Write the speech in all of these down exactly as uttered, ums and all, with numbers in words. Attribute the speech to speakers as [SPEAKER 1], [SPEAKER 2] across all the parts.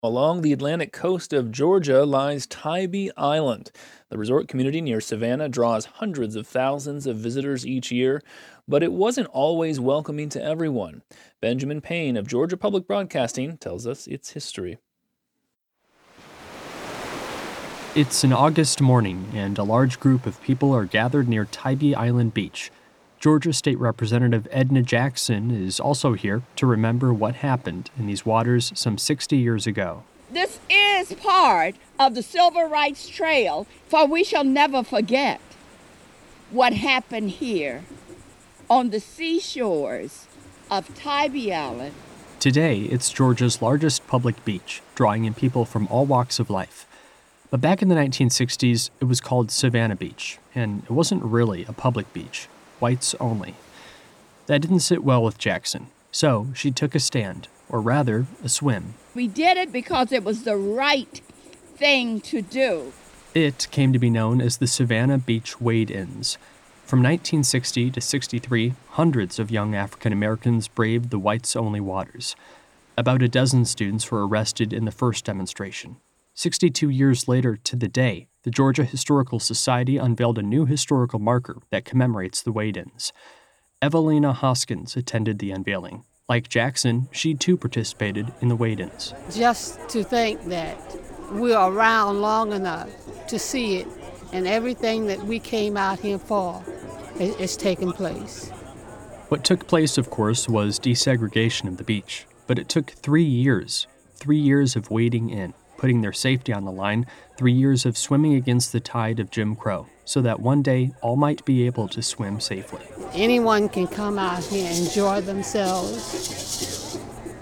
[SPEAKER 1] Along the Atlantic coast of Georgia lies Tybee Island. The resort community near Savannah draws hundreds of thousands of visitors each year, but it wasn't always welcoming to everyone. Benjamin Payne of Georgia Public Broadcasting tells us its history.
[SPEAKER 2] It's an August morning, and a large group of people are gathered near Tybee Island Beach. Georgia State Representative Edna Jackson is also here to remember what happened in these waters some sixty years ago.
[SPEAKER 3] This is part of the Civil Rights Trail, for we shall never forget what happened here on the seashores of Tybee Island.
[SPEAKER 2] Today, it's Georgia's largest public beach, drawing in people from all walks of life. But back in the nineteen sixties, it was called Savannah Beach, and it wasn't really a public beach. Whites only. That didn't sit well with Jackson, so she took a stand, or rather, a swim.
[SPEAKER 3] We did it because it was the right thing to do.
[SPEAKER 2] It came to be known as the Savannah Beach Wade-Ins. From nineteen sixty to sixty-three, hundreds of young African Americans braved the whites-only waters. About a dozen students were arrested in the first demonstration. sixty-two years later to the day, the Georgia Historical Society unveiled a new historical marker that commemorates the Wade-Ins. Evelina Hoskins attended the unveiling. Like Jackson, she too participated in the Wade-Ins.
[SPEAKER 4] Just to think that we're around long enough to see it, and everything that we came out here for is, is taking place.
[SPEAKER 2] What took place, of course, was desegregation of the beach, but it took three years, three years of wading in, putting their safety on the line, three years of swimming against the tide of Jim Crow, so that one day all might be able to swim safely.
[SPEAKER 4] Anyone can come out here and enjoy themselves,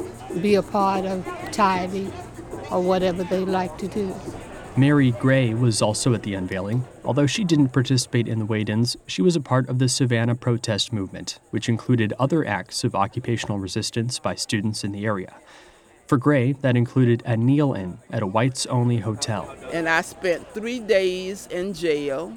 [SPEAKER 4] be a part of Tybee, or whatever they like to do.
[SPEAKER 2] Mary Gray was also at the unveiling. Although she didn't participate in the Wade-Ins, she was a part of the Savannah protest movement, which included other acts of occupational resistance by students in the area. For Gray, that included a kneel-in at a whites-only hotel.
[SPEAKER 5] And I spent three days in jail.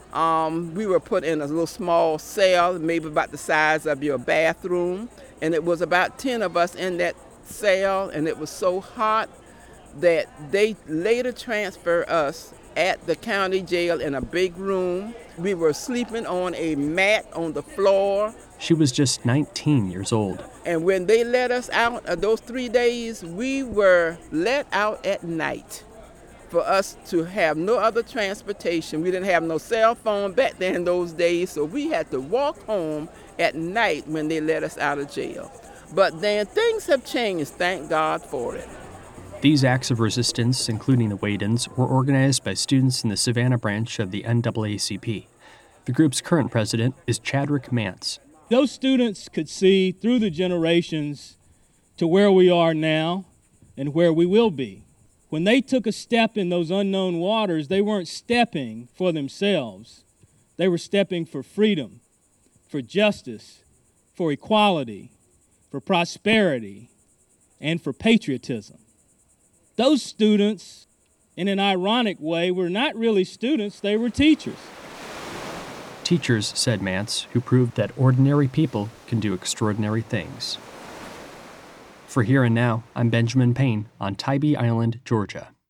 [SPEAKER 5] Um, we were put in a little small cell, maybe about the size of your bathroom. And it was about ten of us in that cell, and it was so hot that they later transferred us at the county jail in a big room. We were sleeping on a mat on the floor.
[SPEAKER 2] She was just nineteen years old.
[SPEAKER 5] And when they let us out of those three days, we were let out at night for us to have no other transportation. We didn't have no cell phone back then in those days, so we had to walk home at night when they let us out of jail. But then things have changed, thank God for it.
[SPEAKER 2] These acts of resistance, including the Wade-Ins, were organized by students in the Savannah branch of the N double A C P. The group's current president is Chadrick Mance.
[SPEAKER 6] Those students could see through the generations to where we are now and where we will be. When they took a step in those unknown waters, they weren't stepping for themselves. They were stepping for freedom, for justice, for equality, for prosperity, and for patriotism. Those students, in an ironic way, were not really students, they were teachers.
[SPEAKER 2] Teachers, said Mance, who proved that ordinary people can do extraordinary things. For Here and Now, I'm Benjamin Payne on Tybee Island, Georgia.